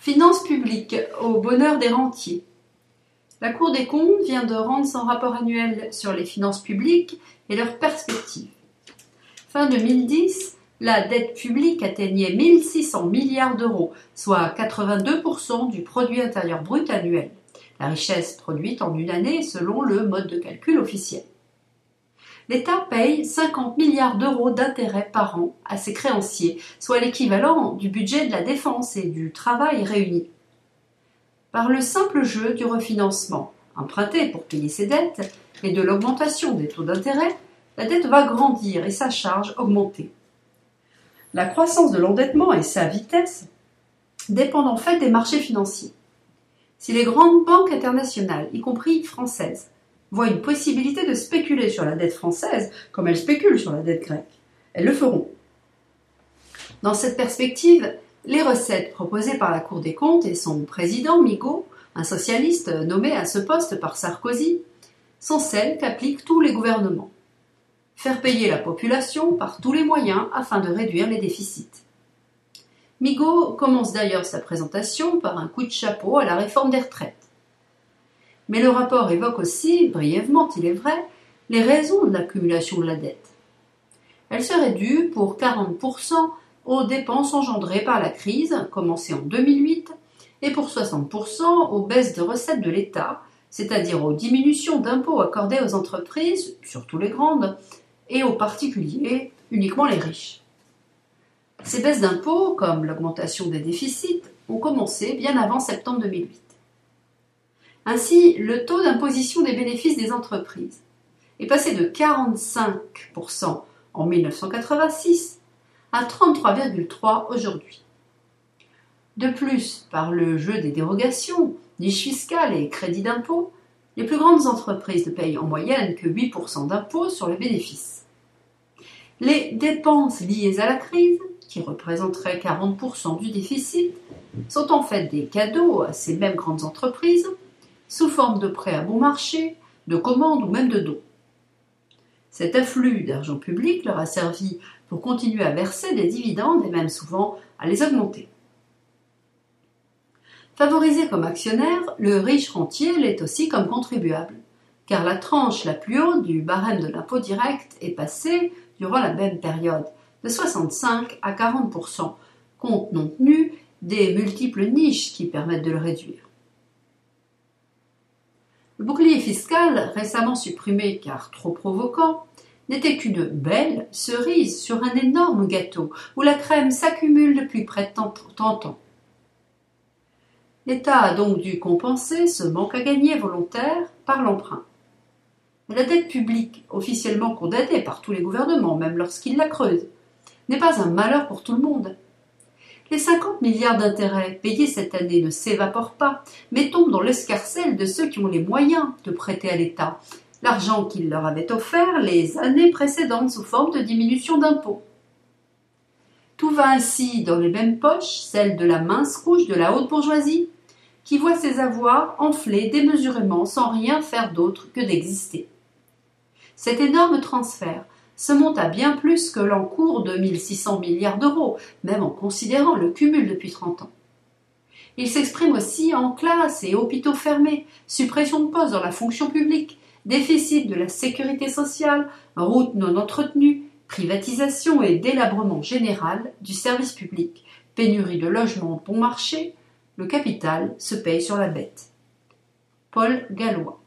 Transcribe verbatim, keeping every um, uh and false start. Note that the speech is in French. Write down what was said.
Finances publiques au bonheur des rentiers. La Cour des comptes vient de rendre son rapport annuel sur les finances publiques et leurs perspectives. Fin deux mille dix, la dette publique atteignait mille six cents milliards d'euros, soit quatre-vingt-deux pour cent du produit intérieur brut annuel, la richesse produite en une année selon le mode de calcul officiel. L'État paye cinquante milliards d'euros d'intérêts par an à ses créanciers, soit l'équivalent du budget de la défense et du travail réunis. Par le simple jeu du refinancement, emprunté pour payer ses dettes, et de l'augmentation des taux d'intérêt, la dette va grandir et sa charge augmenter. La croissance de l'endettement et sa vitesse dépendent en fait des marchés financiers. Si les grandes banques internationales, y compris françaises, voient une possibilité de spéculer sur la dette française comme elles spéculent sur la dette grecque, elles le feront. Dans cette perspective, les recettes proposées par la Cour des comptes et son président, Migaud, un socialiste nommé à ce poste par Sarkozy, sont celles qu'appliquent tous les gouvernements. Faire payer la population par tous les moyens afin de réduire les déficits. Migaud commence d'ailleurs sa présentation par un coup de chapeau à la réforme des retraites. Mais le rapport évoque aussi, brièvement il est vrai, les raisons de l'accumulation de la dette. Elle serait due pour quarante pour cent aux dépenses engendrées par la crise, commencée en deux mille huit, et pour soixante pour cent aux baisses de recettes de l'État, c'est-à-dire aux diminutions d'impôts accordées aux entreprises, surtout les grandes, et aux particuliers, uniquement les riches. Ces baisses d'impôts, comme l'augmentation des déficits, ont commencé bien avant septembre deux mille huit. Ainsi, le taux d'imposition des bénéfices des entreprises est passé de quarante-cinq pour cent en mille neuf cent quatre-vingt-six à trente-trois virgule trois pour cent aujourd'hui. De plus, par le jeu des dérogations, niches fiscales et crédits d'impôt, les plus grandes entreprises ne payent en moyenne que huit pour cent d'impôts sur les bénéfices. Les dépenses liées à la crise, qui représenteraient quarante pour cent du déficit, sont en fait des cadeaux à ces mêmes grandes entreprises, sous forme de prêts à bon marché, de commandes ou même de dons. Cet afflux d'argent public leur a servi pour continuer à verser des dividendes et même souvent à les augmenter. Favorisé comme actionnaire, le riche rentier l'est aussi comme contribuable, car la tranche la plus haute du barème de l'impôt direct est passée, durant la même période, de soixante-cinq à quarante pour cent, compte non tenu des multiples niches qui permettent de le réduire. Le bouclier fiscal, récemment supprimé car trop provoquant, n'était qu'une belle cerise sur un énorme gâteau où la crème s'accumule depuis près de trente ans. L'État a donc dû compenser ce manque à gagner volontaire par l'emprunt. Mais la dette publique, officiellement condamnée par tous les gouvernements, même lorsqu'ils la creusent, n'est pas un malheur pour tout le monde. Les cinquante milliards d'intérêts payés cette année ne s'évaporent pas, mais tombent dans l'escarcelle de ceux qui ont les moyens de prêter à l'État l'argent qu'il leur avait offert les années précédentes sous forme de diminution d'impôts. Tout va ainsi dans les mêmes poches, celles de la mince couche de la haute bourgeoisie, qui voit ses avoirs enfler démesurément sans rien faire d'autre que d'exister. Cet énorme transfert se monte à bien plus que l'encours de mille six cents milliards d'euros, même en considérant le cumul depuis trente ans. Il s'exprime aussi en classes et hôpitaux fermés, suppression de postes dans la fonction publique, déficit de la sécurité sociale, routes non entretenues, privatisation et délabrement général du service public, pénurie de logements bon marché, le capital se paye sur la bête. Paul Gallois.